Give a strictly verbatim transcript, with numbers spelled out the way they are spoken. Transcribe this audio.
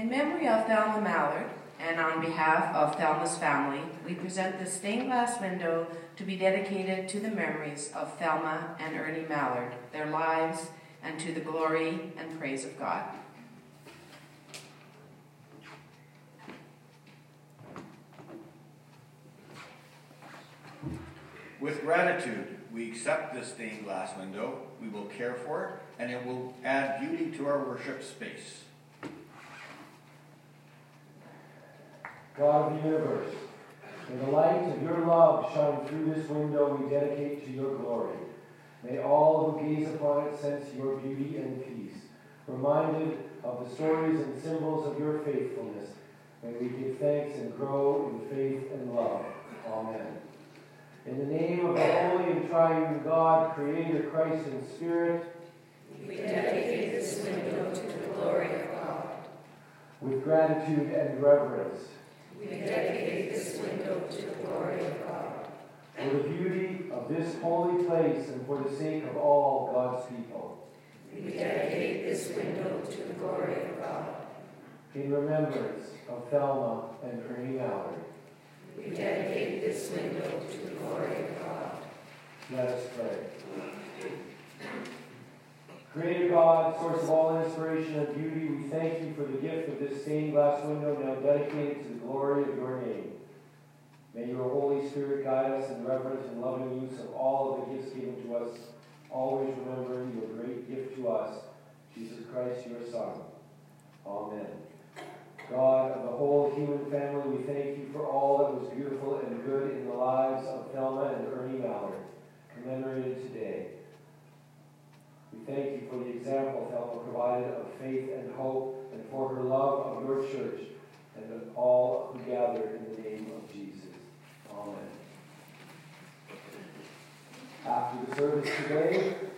In memory of Thelma Mallard, and on behalf of Thelma's family, we present this stained glass window to be dedicated to the memories of Thelma and Ernie Mallard, their lives, and to the glory and praise of God. With gratitude, we accept this stained glass window. We will care for it, and it will add beauty to our worship space. God of the universe, may the light of your love shine through this window we dedicate to your glory. May all who gaze upon it sense your beauty and peace. Reminded of the stories and symbols of your faithfulness, may we give thanks and grow in faith and love. Amen. In the name of the Holy and Triune God, Creator, Christ, and Spirit, we dedicate this window to the glory of God. With gratitude and reverence, we dedicate this window to the glory of God. For the beauty of this holy place and for the sake of all God's people, we dedicate this window to the glory of God. In remembrance of Thelma and Ernie Mallard, we dedicate this window to the glory of God. Let us pray. Creator God, source of all inspiration and beauty, we thank you for the gift of this stained glass window now dedicated to the glory of your name. May your Holy Spirit guide us in reverent and loving use of all of the gifts given to us, always remembering your great gift to us, Jesus Christ, your Son. Amen. God of the whole human family, we thank you for all that was beautiful and good in the lives of Thelma and Ernie Mallard, commemorated today. We thank you for the example Thelma provided of faith and hope, and for her love of your church and of all who gather in the name of Jesus. Amen. After the service today,